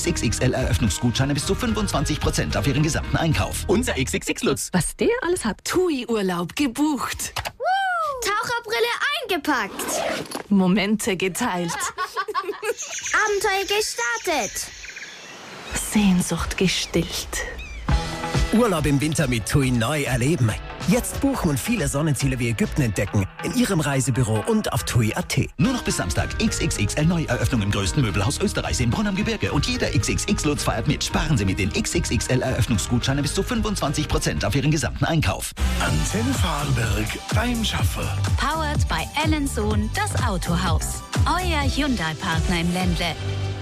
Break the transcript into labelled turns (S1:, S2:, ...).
S1: XXXL Eröffnungsgutscheine bis zu 25% auf Ihren gesamten Einkauf. Unser XXX-Lutz.
S2: Was der alles hat.
S3: TUI-Urlaub gebucht.
S4: Taucherbrille eingepackt.
S3: Momente geteilt.
S4: Abenteuer gestartet.
S3: Sehnsucht gestillt.
S5: Urlaub im Winter mit TUI neu erleben. Jetzt buchen und viele Sonnenziele wie Ägypten entdecken. In Ihrem Reisebüro und auf TUI.at.
S1: Nur noch bis Samstag. XXXL Neueröffnung im größten Möbelhaus Österreichs in Bonn am Gebirge. Und jeder XXX-Lutz feiert mit. Sparen Sie mit den XXXL Eröffnungsgutscheinen bis zu 25% auf Ihren gesamten Einkauf.
S6: Antenne Vorarlberg beim Schaffe.
S7: Powered by Sohn, das Autohaus. Euer Hyundai-Partner im Ländle.